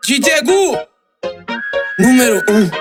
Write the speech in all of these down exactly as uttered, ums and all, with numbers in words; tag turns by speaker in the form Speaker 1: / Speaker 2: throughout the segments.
Speaker 1: D J Gu, número um.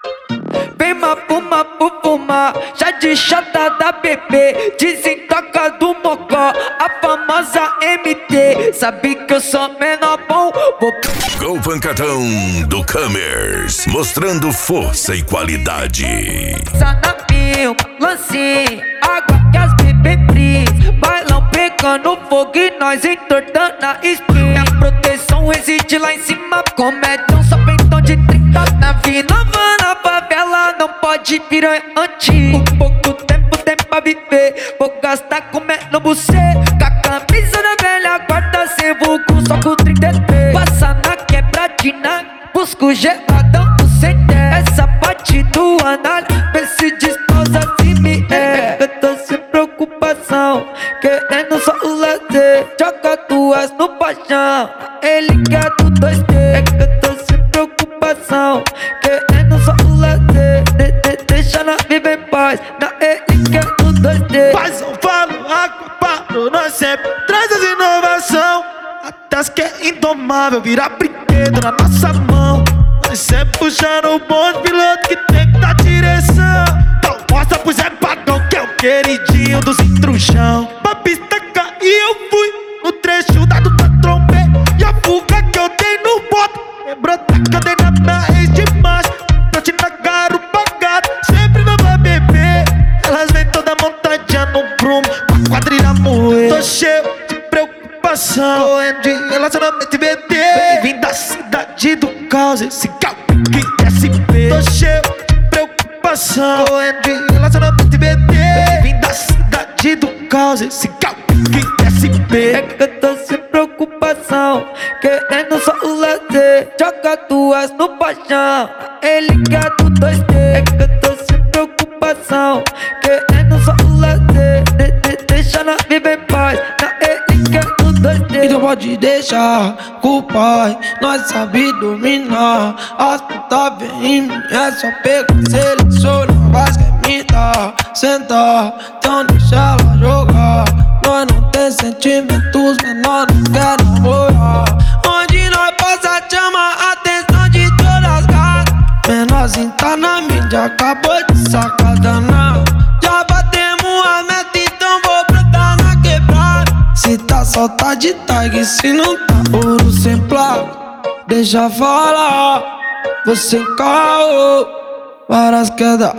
Speaker 2: Vem mapuma, pupuma, já de chata da bebê, desentoca do mocó, a famosa M T. Sabe que eu sou menor bom, vou...
Speaker 3: Go Pancadão do Camers, mostrando força e qualidade.
Speaker 2: Sanapinho, lance, água que as bebê bris, bailão pegando fogo e nós entortando a spin. Minha proteção reside lá em cima, comédia só peitão de trinta. Na vida na favela não pode virar antigo. Pouco tempo tem pra viver, vou gastar comendo você. Com a camisa da velha guarda, sem vulgo, só com trinta e três. Passa na quebradina, busco geladão do C T. Essa parte do anal, vê se disposa se me é. Eu tô sem preocupação, querendo só o lazer. Joga duas no paixão, ele quer do dois D. É que eu tô sem preocupação, querendo só o lazer. De, de, deixa ela viver em paz, na ele quer do dois D.
Speaker 4: Faz um falo, água, paro, nós sempre traz as inovação. Até as que é indomável, vira brinquedo na nossa mão. Nós sempre puxando o bonde, piloto que tem que dar direção. Então mostra pro Zé Pagão que é o queridinho dos intrujão. Pra pista cair eu fui, no trecho dado da trombeta. E a fuga que eu dei no boto, lembrou da cadeira da ex de macho. Noite na garupa gata, sempre não vai beber. Elas vêm toda montadinha no prumo, pra quadrilha moer. Tô cheio de preocupação, correndo de relacionamento e B T. Bem-vindo à cidade do caos, esse cal que S P. Tô cheio de preocupação, correndo de relacionamento e B T. Bem-vindo à cidade do caos, esse cal que S P.
Speaker 2: É que eu tô sem preocupação, querendo só o lazer. Joga duas no paixão, ele quer do dois D. É que eu tô sem preocupação, querendo só o lazer. De, de, deixa ela viver em paz, na ele quer do dois D.
Speaker 5: Então pode deixar com o pai, nós sabe dominar. As putas vem em mim, é só pegar, seleciona, mas quer me dar. Sentar, então deixa ela jogar. Nós não tem sentimentos, menor não quer namorar. Onde nós passa chama a atenção de todas as gatas. Menorzinho tá na mídia, acabou de sacadana. Já batemos a meta, então vou brotar na quebrada. Se tá solta de tag, se não tá ouro sem placa. Deixa falar, você encarrou várias quedas,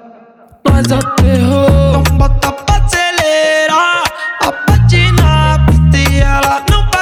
Speaker 5: nós aterrou. Então bota pra acelerar, a patinar a pista e ela não vai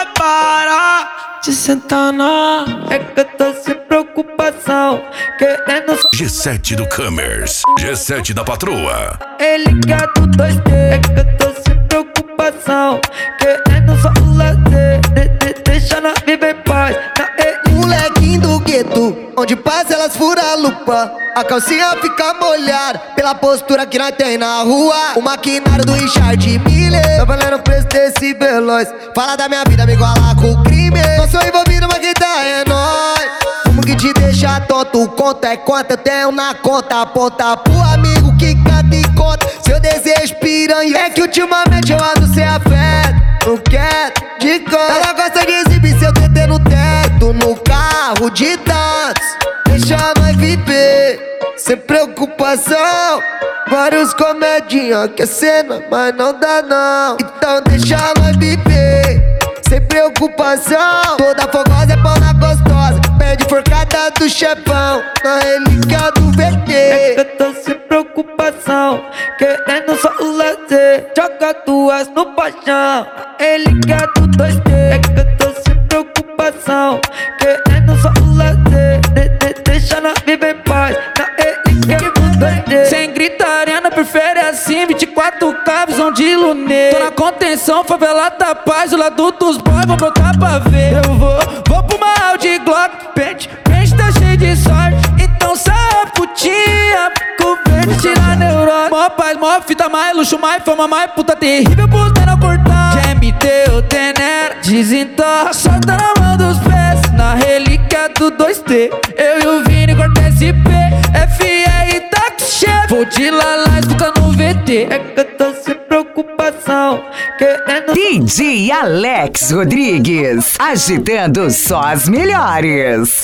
Speaker 5: parar de sentar na.
Speaker 2: É que eu tô sem preocupação, querendo só
Speaker 3: G sete do Camers, G sete da Patroa.
Speaker 2: ele quer do dois D. É que eu tô sem preocupação, querendo só o lazer. De, de, deixa ela viver em paz, na ele.
Speaker 6: Molequinho do gueto, onde passa elas furam a lupa. A calcinha fica molhada pela postura que nós tem na rua. O maquinário do Richard Miller, tá valendo o preço desse veloz. Fala da minha vida, me igualar com o crime. Não sou envolvido, mas quem tá é nóis. Como que te deixa tonto, conta é conta. Eu tenho na conta, aponta pro amigo que canta e conta. Seu desejo piranha é que ultimamente eu ando sem afeto. Não quero de conta. Ela gosta de exibir seu T T no teto, no carro de tantos. Deixa nós viver, sem preocupação. Vários comedinha que é cena, mas não dá não. Então deixa nós viver, sem preocupação. Toda fogosa é pão na gostosa, pede forcada do chefão, na relíquia do V T.
Speaker 2: É que eu tô sem preocupação, querendo só o lazer. Joga duas no paixão, ele quer do dois D. É que eu tô sem preocupação, querendo só o lazer. De, de, deixa ela viver em paz, na ele quer do dois D.
Speaker 1: Sem gritaria, não prefere assim. vinte e quatro K, visão de lunê. Tô na contenção, favela da paz. O lado dos boys, vou brotar pra ver. Eu vou, vou pro mal de Glock. Pente, pente tá cheio de sorte. Então sai a putinha, com verde, tira a neurose. Mó paz, mó fita, mais luxo, mais fama, mais puta terrível, puta não cortar. Quer me deu tenera, desentorra, solta na mão dos pés. Na relíquia do dois D, eu e o Vini corta S P. F R tá chefe, vou de lalá, escuta no V T.
Speaker 2: É que eu tô sem preocupação, querendo
Speaker 7: D J Alex Rodrigues, agitando só as melhores.